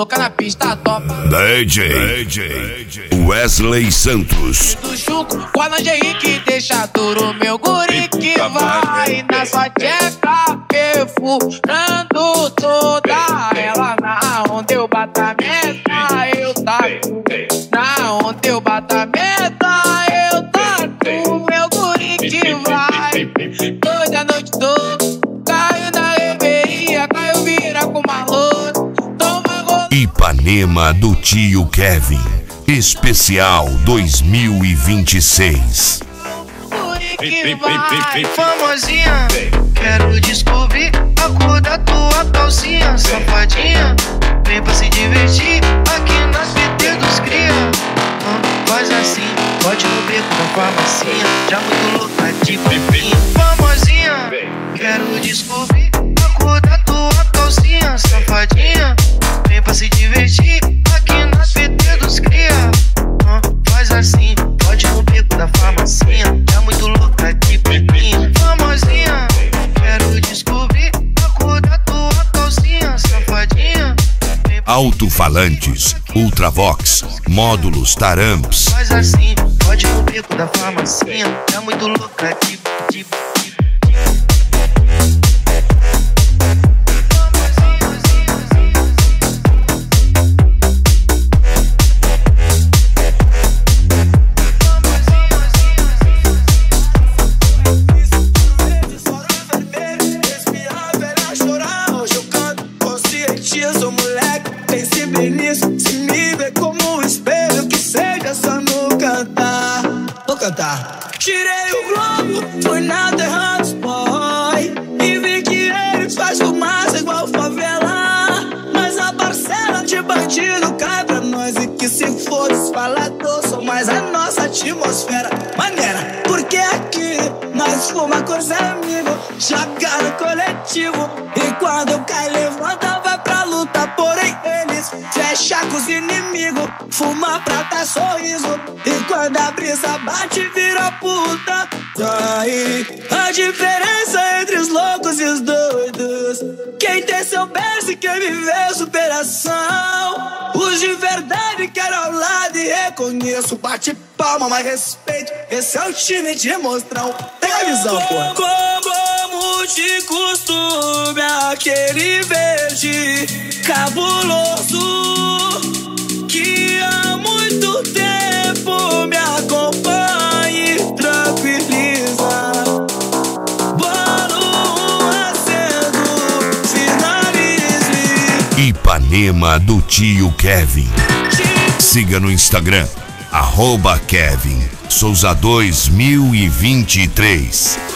louca na pista top. DJ Wesley Santos. Do Chuco, com a Henrique, deixa duro meu guri que vai na sua tcheca, perfurando toda ela. Na onde eu bato a meta, eu taco. Na onde eu bato a meta, eu taco. Meu guri que vai toda a noite toda. Caiu na reveria, caiu vira com maluco. Ipanema do tio Kevin, especial 2026. Famosinha, quero descobrir a cor da tua calcinha. Safadinha, vem pra se divertir aqui nas PT dos cria. Faz assim, pode no beco da farmacinha, já muito louca de pepinho. Famosinha, quero descobrir a cor da tua calcinha. Safadinha, vem pra se divertir aqui nas PT dos cria. Faz assim, pode no beco da farmacinha, já muito louca de pepinho. Famosinha, quero descobrir a cor da tua calcinha. Safadinha, Alto-falantes, Ultravox, módulos Taramps. faz assim, pode no beco da farmacinha, já muito louca de Tirei o globo, fui na terra dos boy e vi que eles fazem fumaça igual favela. Mas a parcela de bandido cai pra nós e que se foda os faladores, sou mais a nossa atmosfera maneira, porque aqui nós fuma coisa amigo, joga no coletivo. E quando eu caio levanta, vai pra luta, porém eles fecham com os inimigos, fuma pra dar sorriso. E quando a brisa bate vira puta. Daí a diferença entre os loucos e os doidos, quem tem seu berço e quem viveu superação. Os de verdade quero ao lado e reconheço, bate palma, mas respeito, esse é o time de mostrão. Tem a visão, porra. Como de costume, aquele verde cabuloso que há muito tempo me acompanha e tranquiliza. Bolo acendo, finalize. Ipanema do tio Kevin. Siga no Instagram, @Kevin Souza 2023.